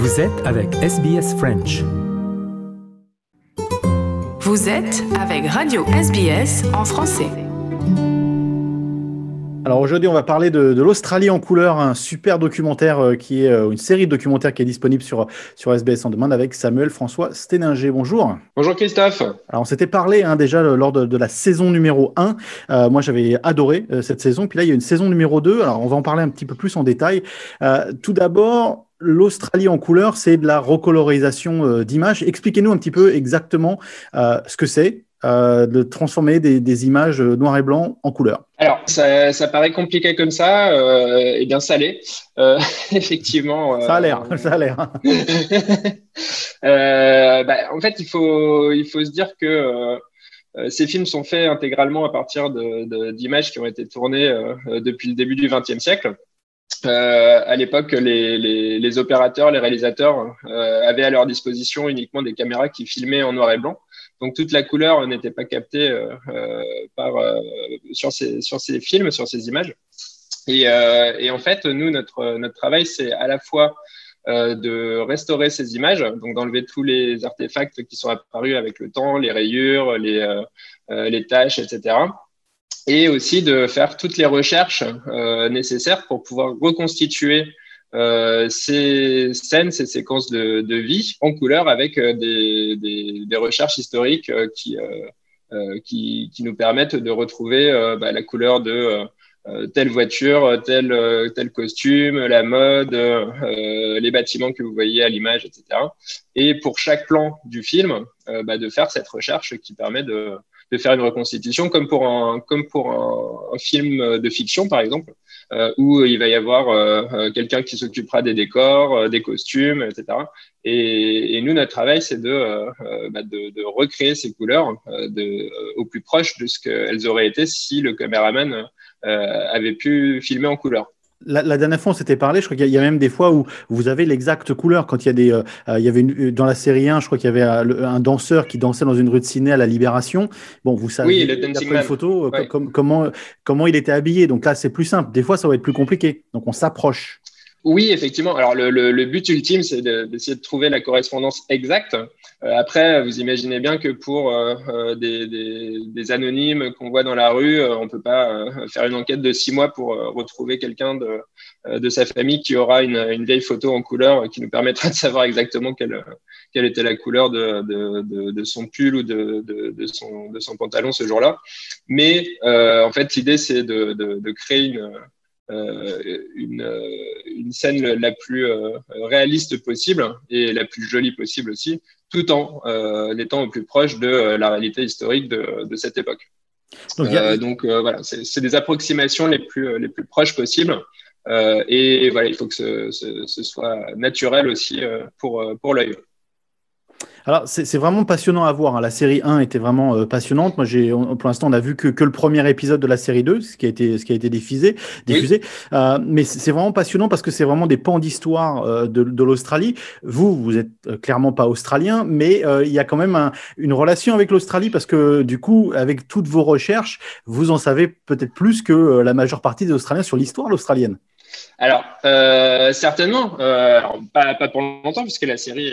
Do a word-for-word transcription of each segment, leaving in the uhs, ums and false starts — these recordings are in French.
Vous êtes avec S B S French. Vous êtes avec Radio S B S en français. Alors aujourd'hui, on va parler de, de l'Australie en couleur, un super documentaire euh, qui est euh, une série de documentaires qui est disponible sur, sur S B S en demande avec Samuel François Steninger. Bonjour. Bonjour Christophe. Alors on s'était parlé hein, déjà lors de, de la saison numéro un. Euh, moi j'avais adoré euh, cette saison. Puis là il y a une saison numéro deux. Alors on va en parler un petit peu plus en détail. Euh, tout d'abord, l'Australie en couleur, c'est de la recolorisation euh, d'images. Expliquez-nous un petit peu exactement euh, ce que c'est. Euh, de transformer des, des images noir et blanc en couleur. Alors, ça, ça paraît compliqué comme ça, euh, et bien ça l'est. Euh, effectivement. Euh, ça a l'air, ça a l'air. euh, bah, en fait, il faut, il faut se dire que euh, ces films sont faits intégralement à partir de, de, d'images qui ont été tournées euh, depuis le début du vingtième siècle. Euh, à l'époque, les, les, les opérateurs, les réalisateurs euh, avaient à leur disposition uniquement des caméras qui filmaient en noir et blanc. Donc toute la couleur n'était pas captée euh, euh, par, euh, sur, ces, sur ces films, sur ces images. Et, euh, et en fait, nous, notre, notre travail, c'est à la fois euh, de restaurer ces images, donc d'enlever tous les artefacts qui sont apparus avec le temps, les rayures, les, euh, les taches, et cetera. Et aussi de faire toutes les recherches euh, nécessaires pour pouvoir reconstituer Euh, ces scènes, ces séquences de, de vie en couleur avec euh, des, des, des recherches historiques euh, qui, euh, euh, qui, qui nous permettent de retrouver euh, bah, la couleur de euh, telle voiture, tel, euh, tel costume, la mode, euh, les bâtiments que vous voyez à l'image, et cetera. Et pour chaque plan du film, euh, bah, de faire cette recherche qui permet de, de faire une reconstitution comme pour un, comme pour un, un film de fiction, par exemple. Euh, où il va y avoir euh, quelqu'un qui s'occupera des décors, euh, des costumes, et cetera. Et, et nous, notre travail, c'est de, euh, bah de, de recréer ces couleurs euh, de, euh, au plus proche de ce qu'elles auraient été si le caméraman euh, avait pu filmer en couleur. La, la dernière fois, on s'était parlé, je crois qu'il y a, il y a même des fois où vous avez l'exacte couleur. Quand il y a des, euh, il y avait une, dans la série un, je crois qu'il y avait un, un danseur qui dansait dans une rue de Sydney à la Libération. Bon, vous savez, oui, le Dancing Man. Une photo, ouais. com- comment, comment il était habillé. Donc là, c'est plus simple. Des fois, ça va être plus compliqué. Donc on s'approche. Oui, effectivement. Alors, le, le, le but ultime, c'est de, d'essayer de trouver la correspondance exacte. Euh, après, vous imaginez bien que pour euh, des, des, des anonymes qu'on voit dans la rue, euh, on peut pas euh, faire une enquête de six mois pour euh, retrouver quelqu'un de, euh, de sa famille qui aura une, une vieille photo en couleur qui nous permettra de savoir exactement quelle, quelle était la couleur de, de, de, de son pull ou de, de, de, son, de son pantalon ce jour-là. Mais euh, en fait, l'idée, c'est de, de, de créer une Euh, une, une scène la plus euh, réaliste possible et la plus jolie possible aussi, tout en euh, étant au plus proche de euh, la réalité historique de, de cette époque. Donc, euh, a... donc euh, voilà, c'est, c'est des approximations les plus, les plus proches possibles. Euh, et, et voilà, il faut que ce, ce, ce soit naturel aussi euh, pour, pour l'œil. Alors, c'est, c'est vraiment passionnant à voir. Hein. La série un était vraiment euh, passionnante. Moi, j'ai, on, pour l'instant, on n'a vu que, que le premier épisode de la série deux, ce qui a été, ce qui a été diffusé. diffusé. Oui. Euh, mais c'est, c'est vraiment passionnant parce que c'est vraiment des pans d'histoire euh, de, de l'Australie. Vous, vous êtes euh, clairement pas australien, mais euh, il y a quand même un, une relation avec l'Australie parce que, du coup, avec toutes vos recherches, vous en savez peut-être plus que euh, la majeure partie des Australiens sur l'histoire australienne. Alors, euh, certainement. Euh, alors, pas, pas pour longtemps, puisque la série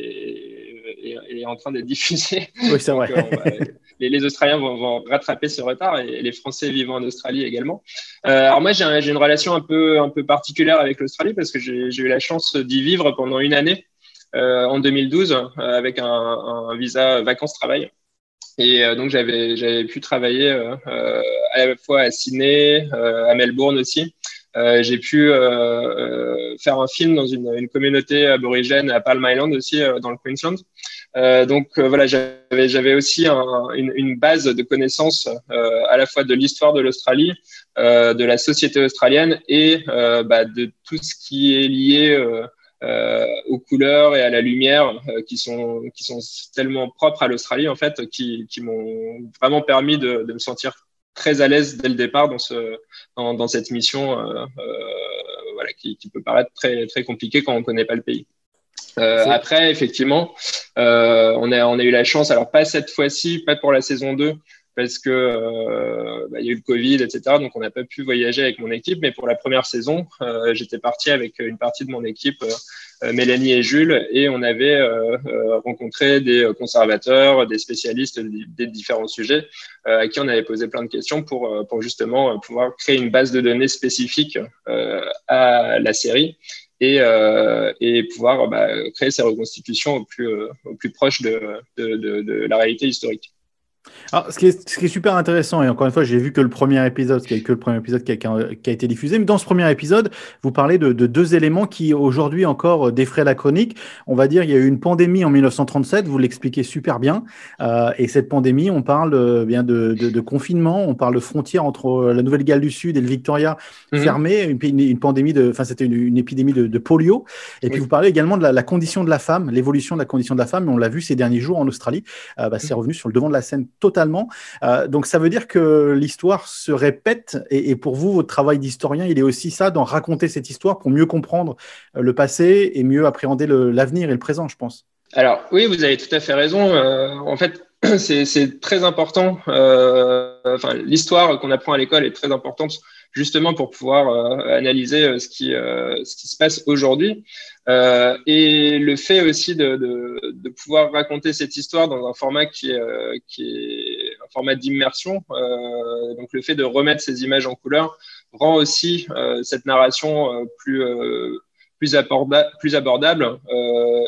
est, est, est en train d'être diffusée. Oui, c'est Donc, vrai. euh, va, les, les Australiens vont, vont rattraper ce retard et les Français vivant en Australie également. Euh, alors moi, j'ai, un, j'ai une relation un peu, un peu particulière avec l'Australie parce que j'ai, j'ai eu la chance d'y vivre pendant une année euh, en deux mille douze euh, avec un, un visa vacances-travail. Et euh, donc, j'avais, j'avais pu travailler euh, à la fois à Sydney, euh, à Melbourne aussi. Euh, j'ai pu euh, euh, faire un film dans une, une communauté aborigène à Palm Island aussi, euh, dans le Queensland. Euh, donc euh, voilà, j'avais, j'avais aussi un, une, une base de connaissances euh, à la fois de l'histoire de l'Australie, euh, de la société australienne et euh, bah, de tout ce qui est lié euh, euh, aux couleurs et à la lumière euh, qui sont qui sont tellement propres à l'Australie en fait, qui, qui m'ont vraiment permis de, de me sentir très à l'aise dès le départ dans ce dans, dans cette mission euh, euh, voilà qui, qui peut paraître très très compliquée quand on connaît pas le pays. Euh, après effectivement euh, on a on a eu la chance, alors pas cette fois-ci, pas pour la saison deux parce que euh, bah, il y a eu le Covid, et cetera. Donc, on n'a pas pu voyager avec mon équipe. Mais pour la première saison, euh, j'étais parti avec une partie de mon équipe, euh, Mélanie et Jules, et on avait euh, euh, rencontré des conservateurs, des spécialistes des, des différents sujets, euh, à qui on avait posé plein de questions pour, pour justement pouvoir créer une base de données spécifique euh, à la série. Et, euh, et pouvoir bah, créer ces reconstitutions au plus, euh, au plus proche de, de, de, de la réalité historique. Alors, ce qui est, ce qui est super intéressant, et encore une fois, j'ai vu que le premier épisode, parce qu'il n'y a que le premier épisode qui a, qui a, qui a été diffusé, mais dans ce premier épisode, vous parlez de, de deux éléments qui aujourd'hui encore défraient la chronique. On va dire, il y a eu une pandémie en mille neuf cent trente-sept, vous l'expliquez super bien, euh, et cette pandémie, on parle euh, bien de, de, de confinement, on parle de frontières entre la Nouvelle-Galles du Sud et le Victoria mmh. fermée, une, une, une pandémie de, enfin c'était une, une épidémie de, de polio, et puis oui. vous parlez également de la, la condition de la femme, l'évolution de la condition de la femme, et on l'a vu ces derniers jours en Australie, euh, bah, c'est revenu sur le devant de la scène totalement. Euh, donc ça veut dire que l'histoire se répète et, et pour vous, votre travail d'historien, il est aussi ça, d'en raconter cette histoire pour mieux comprendre le passé et mieux appréhender le, l'avenir et le présent, je pense. Alors oui, vous avez tout à fait raison. Euh, en fait, c'est, c'est très important. Euh, enfin, l'histoire qu'on apprend à l'école est très importante justement pour pouvoir euh, analyser ce qui, euh, ce qui se passe aujourd'hui. Euh, et le fait aussi de, de, de pouvoir raconter cette histoire dans un format qui est, euh, qui est un format d'immersion, euh, donc le fait de remettre ces images en couleur rend aussi euh, cette narration euh, plus, euh, plus, aborda- plus abordable euh,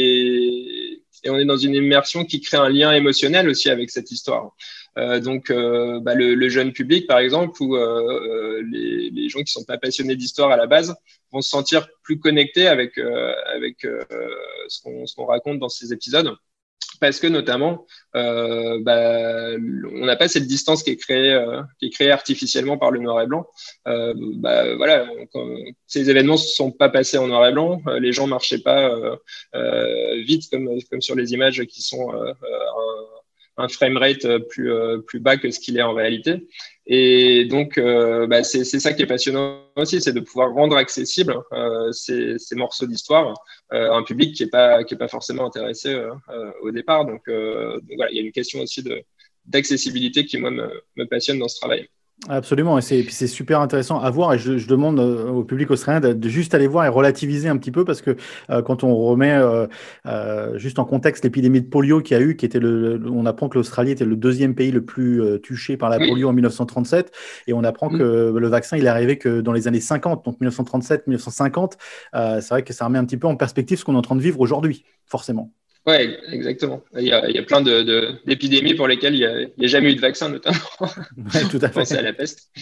et, et on est dans une immersion qui crée un lien émotionnel aussi avec cette histoire. Euh, donc, euh, bah, le, le jeune public, par exemple, ou euh, les, les gens qui sont pas passionnés d'histoire à la base, vont se sentir plus connectés avec euh, avec euh, ce qu'on ce qu'on raconte dans ces épisodes, parce que notamment, euh, bah, on n'a pas cette distance qui est créée euh, qui est créée artificiellement par le noir et blanc. Euh, bah, voilà, quand, ces événements ne sont pas passés en noir et blanc, euh, les gens marchaient pas euh, euh, vite comme comme sur les images qui sont euh, un, un framerate plus, euh, plus bas que ce qu'il est en réalité. Et donc, euh, bah, c'est, c'est ça qui est passionnant aussi, c'est de pouvoir rendre accessible euh, ces, ces morceaux d'histoire euh, à un public qui n'est pas, qui est pas forcément intéressé euh, euh, au départ. Donc, euh, donc voilà, il y a une question aussi de, d'accessibilité qui, moi, me, me passionne dans ce travail. Absolument, et c'est, et puis c'est super intéressant à voir, et je, je demande au public australien de, de juste aller voir et relativiser un petit peu, parce que euh, quand on remet euh, euh, juste en contexte l'épidémie de polio qu'il y a eu, qui était le, le, on apprend que l'Australie était le deuxième pays le plus euh, touché par la oui. polio en mille neuf cent trente-sept, et on apprend mmh. que le vaccin il est arrivé que dans les années cinquante, donc mille neuf cent trente-sept mille neuf cent cinquante, euh, c'est vrai que ça remet un petit peu en perspective ce qu'on est en train de vivre aujourd'hui, forcément. Oui, exactement. Il y a, il y a plein de, de, d'épidémies pour lesquelles il n'y a, a jamais eu de vaccin, notamment. Ouais, tout à fait. Pensez à la peste.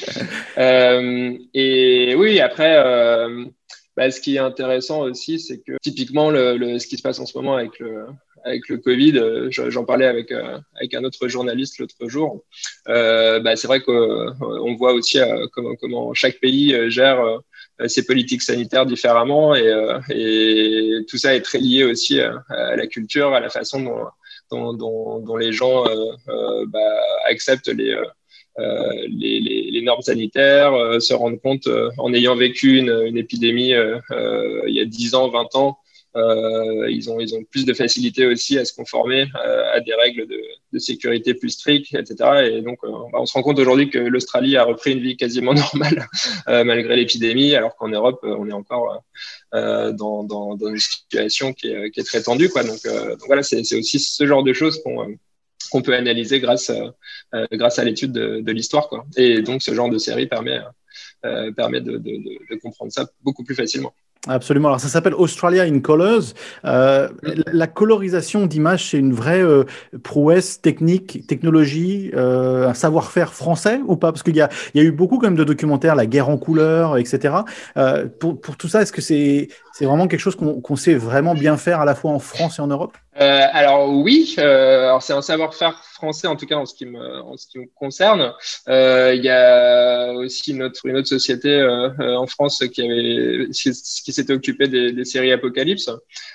euh, et oui, après, euh, bah, ce qui est intéressant aussi, c'est que typiquement, le, le, ce qui se passe en ce moment avec le, avec le Covid, euh, j'en parlais avec, euh, avec un autre journaliste l'autre jour. Euh, bah, c'est vrai qu'on voit aussi euh, comment, comment chaque pays gère euh, ses politiques sanitaires différemment et, euh, et tout ça est très lié aussi à, à la culture, à la façon dont, dont, dont, dont les gens euh, euh, bah, acceptent les, euh, les, les, les normes sanitaires, euh, se rendent compte euh, en ayant vécu une, une épidémie euh, euh, il y a dix ans, vingt ans, Euh, ils ont ils ont plus de facilité aussi à se conformer euh, à des règles de, de sécurité plus strictes, et cetera. Et donc, euh, on se rend compte aujourd'hui que l'Australie a repris une vie quasiment normale euh, malgré l'épidémie, alors qu'en Europe, on est encore euh, dans, dans, dans une situation qui est, qui est très tendue, quoi. Donc, euh, donc voilà, c'est, c'est aussi ce genre de choses qu'on euh, qu'on peut analyser grâce à, euh, grâce à l'étude de, de l'histoire, quoi. Et donc, ce genre de série permet euh, permet de, de, de, de comprendre ça beaucoup plus facilement. Absolument. Alors, ça s'appelle Australia in Colors. Euh, la colorisation d'images, c'est une vraie euh, prouesse technique, technologie, euh, un savoir-faire français ou pas? Parce qu'il y a, il y a eu beaucoup quand même de documentaires, la guerre en couleurs, et cetera. Euh, pour, pour tout ça, est-ce que c'est, c'est vraiment quelque chose qu'on, qu'on sait vraiment bien faire à la fois en France et en Europe? Euh, alors oui, euh, alors c'est un savoir-faire français en tout cas en ce qui me, en ce qui me concerne. Euh, il y a aussi une autre, une autre société euh, en France qui avait, qui s'était occupée des, des séries Apocalypse.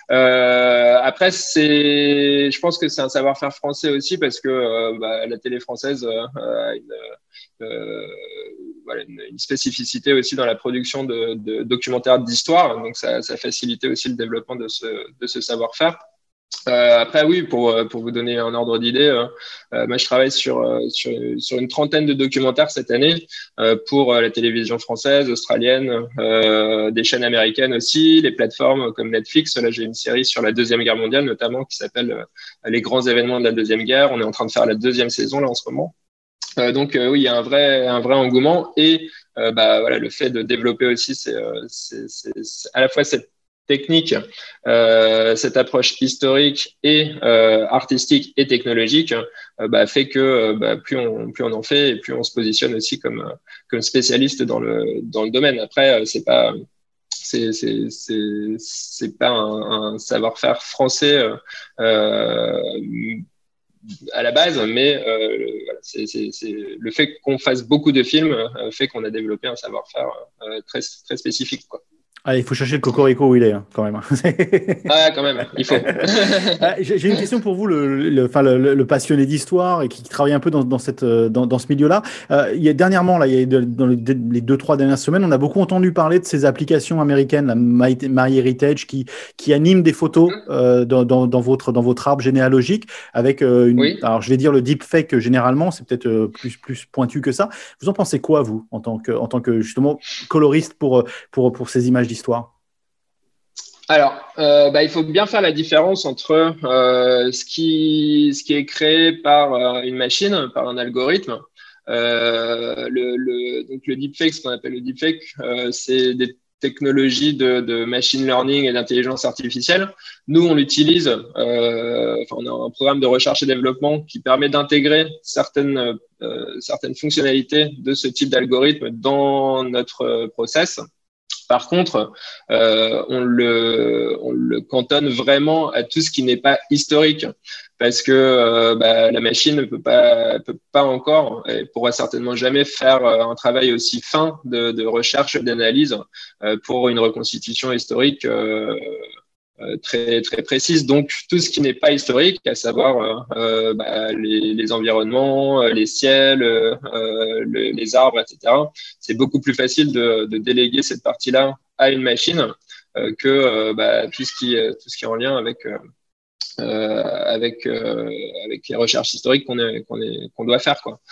Euh, après, c'est, je pense que c'est un savoir-faire français aussi parce que euh, bah, la télé française euh, a une, euh, voilà, une, une spécificité aussi dans la production de, de documentaires d'histoire. Donc ça, ça facilitait aussi le développement de ce, de ce savoir-faire. Euh, après, oui, pour, pour vous donner un ordre d'idée, euh, euh, moi, je travaille sur, euh, sur, sur une trentaine de documentaires cette année euh, pour euh, la télévision française, australienne, euh, des chaînes américaines aussi, les plateformes comme Netflix. Là, j'ai une série sur la Deuxième Guerre mondiale, notamment, qui s'appelle euh, Les grands événements de la Deuxième Guerre. On est en train de faire la deuxième saison, là, en ce moment. Euh, donc, euh, oui, il y a un vrai, un vrai engouement. Et euh, bah, voilà, le fait de développer aussi, c'est, euh, c'est, c'est, c'est à la fois cette technique, euh, cette approche historique et euh, artistique et technologique euh, bah, fait que euh, bah, plus on plus on en fait et plus on se positionne aussi comme euh, comme spécialiste dans le dans le domaine. Après, euh, c'est pas c'est c'est c'est c'est pas un, un savoir-faire français euh, euh, à la base, mais euh, voilà, c'est, c'est, c'est le fait qu'on fasse beaucoup de films euh, fait qu'on a développé un savoir-faire euh, très très spécifique, quoi. Ah, il faut chercher le cocorico où il est, hein, quand même. Ah, quand même, il faut. Ah, j'ai j'ai une question pour vous, le, le, enfin, le, le passionné d'histoire et qui, qui travaille un peu dans, dans, cette, dans, dans ce milieu-là. Euh, il y a, dernièrement, là, il y a de, dans les, les deux, trois dernières semaines, on a beaucoup entendu parler de ces applications américaines, la My, MyHeritage, qui, qui animent des photos euh, dans, dans, dans, votre, dans votre arbre généalogique avec euh, une. Oui. Alors, je vais dire le deepfake généralement, c'est peut-être euh, plus, plus pointu que ça. Vous en pensez quoi, vous, en tant que, en tant que justement coloriste pour, pour, pour ces images d'histoire? Alors, euh, bah, il faut bien faire la différence entre euh, ce qui, ce qui est créé par euh, une machine, par un algorithme. Euh, le, le, donc le deepfake, ce qu'on appelle le deepfake, euh, c'est des technologies de, de machine learning et d'intelligence artificielle. Nous, on l'utilise, euh, enfin, on a un programme de recherche et développement qui permet d'intégrer certaines, euh, certaines fonctionnalités de ce type d'algorithme dans notre process. Par contre, euh, on le, on le cantonne vraiment à tout ce qui n'est pas historique, parce que euh, bah, la machine ne peut pas, peut pas encore, et pourra certainement jamais faire euh, un travail aussi fin de, de recherche, d'analyse euh, pour une reconstitution historique euh, euh, très très précise. Donc tout ce qui n'est pas historique, à savoir euh, bah, les, les environnements, les ciels, euh, le, les arbres, et cetera. C'est beaucoup plus facile de, de déléguer cette partie-là à une machine euh, que euh, bah, tout ce qui tout ce qui est en lien avec euh, euh, avec euh, avec les recherches historiques qu'on est qu'on est qu'on doit faire, quoi.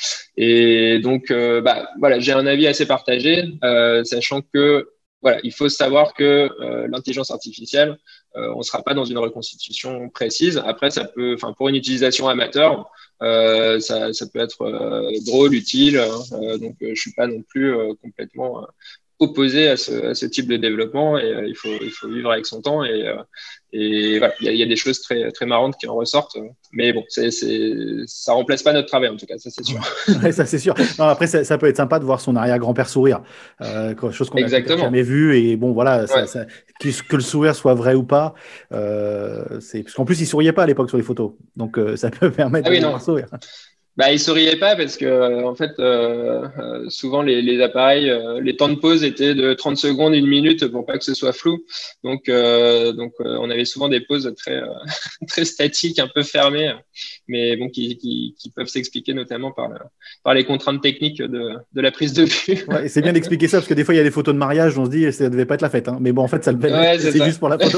Et donc euh, bah voilà, j'ai un avis assez partagé, euh, sachant que voilà, il faut savoir que euh, l'intelligence artificielle, euh, on ne sera pas dans une reconstitution précise. Après, ça peut, enfin, pour une utilisation amateur, euh, ça, ça peut être euh, drôle, utile. Euh, donc, euh, je suis pas non plus euh, complètement euh, opposé à ce, à ce type de développement. Et euh, il faut, il faut vivre avec son temps. Et, euh, et voilà, il y a, il y a des choses très, très marrantes qui en ressortent. Mais bon, c'est, c'est, ça remplace pas notre travail, en tout cas, ça c'est sûr. Ouais, ça c'est sûr. Non, après, ça, ça peut être sympa de voir son arrière-grand-père sourire, euh, chose qu'on n'a jamais vue. Et bon, voilà, ça, ouais. ça, que, que le sourire soit vrai ou pas, euh, c'est parce qu'en plus, il souriait pas à l'époque sur les photos, donc euh, ça peut permettre ah de oui, non. sourire. Bah, il souriait pas parce que en fait, euh, euh, souvent les, les appareils, euh, les temps de pause étaient de trente secondes, une minute pour pas que ce soit flou. Donc, euh, donc, euh, on avait souvent des pauses très, euh, très statiques, un peu fermées, mais bon, qui, qui, qui peuvent s'expliquer notamment par, par les contraintes techniques de, de la prise de vue. Ouais, c'est bien d'expliquer ça parce que des fois il y a des photos de mariage, on se dit ça devait pas être la fête, hein. Mais bon, en fait, ça devait ouais, c'est, c'est, c'est juste pour la photo.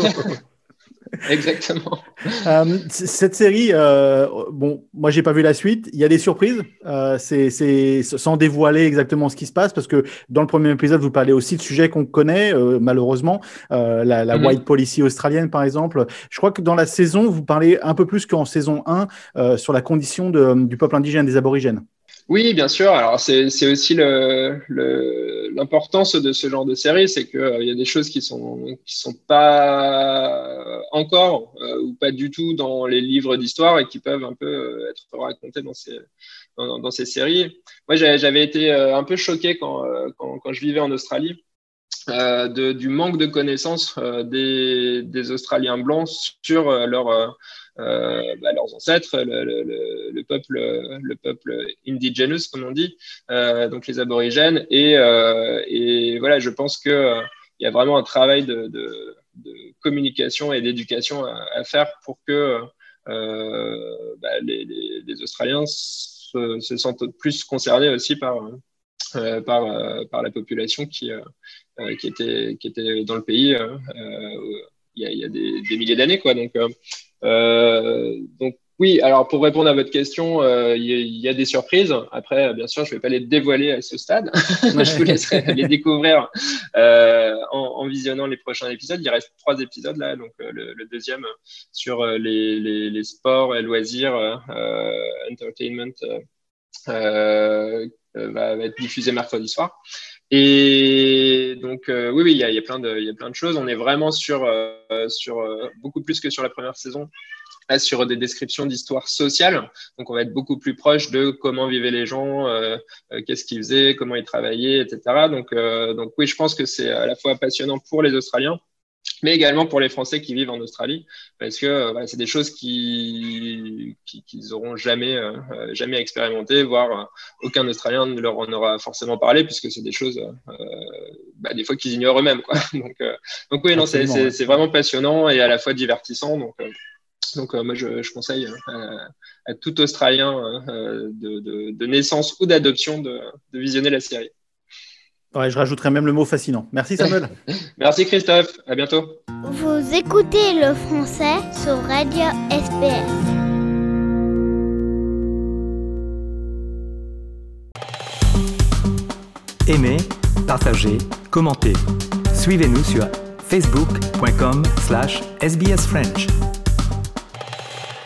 Exactement. Euh, cette série, euh, bon, moi j'ai pas vu la suite. Il y a des surprises. Euh, c'est, c'est sans dévoiler exactement ce qui se passe parce que dans le premier épisode, vous parlez aussi de sujets qu'on connaît euh, malheureusement, euh, la, la mm-hmm. White Policy australienne par exemple. Je crois que dans la saison, vous parlez un peu plus qu'en saison un euh, sur la condition de, du peuple indigène, des aborigènes. Oui, bien sûr. Alors, c'est, c'est aussi le, le, l'importance de ce genre de série, c'est qu'il euh, y a des choses qui sont, qui sont pas encore euh, ou pas du tout dans les livres d'histoire et qui peuvent un peu être racontées dans ces, dans, dans ces séries. Moi, j'avais, j'avais été un peu choqué quand, quand, quand je vivais en Australie. Euh, de, du manque de connaissances euh, des, des Australiens blancs sur euh, leur, euh, bah, leurs ancêtres, le, le, le peuple, le peuple indigenous comme on dit, euh, donc les aborigènes. Et, euh, et voilà, je pense que euh, il y a vraiment un travail de, de, de communication et d'éducation à, à faire pour que euh, bah, les, les, les Australiens se, se sentent plus concernés aussi par euh, par euh, par la population qui euh, qui était qui était dans le pays euh, il y a, il y a des, des milliers d'années, quoi. Donc, euh, euh, donc oui. Alors pour répondre à votre question, euh, il, y a, il y a des surprises. Après, bien sûr, je vais pas les dévoiler à ce stade. Je vous laisserai les découvrir euh, en, en visionnant les prochains épisodes. Il reste trois épisodes là, donc euh, le, le deuxième sur les, les, les sports et loisirs, euh, entertainment. Euh, euh, va, va être diffusé mercredi soir. Et donc euh, oui, oui, il y a, il y a plein de, il y a plein de choses. On est vraiment sur, euh, sur euh, beaucoup plus que sur la première saison, là, sur des descriptions d'histoires sociales. Donc on va être beaucoup plus proche de comment vivaient les gens, euh, euh, qu'est-ce qu'ils faisaient, comment ils travaillaient, et cetera. Donc, euh, donc oui, je pense que c'est à la fois passionnant pour les Australiens, mais également pour les Français qui vivent en Australie, parce que euh, voilà, c'est des choses qui, qui, qu'ils auront jamais, euh, jamais expérimenté, voire euh, aucun Australien ne leur en aura forcément parlé, puisque c'est des choses, euh, bah, des fois qu'ils ignorent eux-mêmes, quoi. Donc, euh, donc oui, non, c'est, c'est, c'est vraiment passionnant et à la fois divertissant. Donc, euh, donc euh, moi, je, je conseille à, à tout Australien euh, de, de, de naissance ou d'adoption de, de visionner la série. Ouais, je rajouterais même le mot fascinant. Merci Samuel. Merci Christophe, à bientôt. Vous écoutez le français sur Radio S B S. Aimez, partagez, commentez. Suivez-nous sur facebook point com slash S B S French.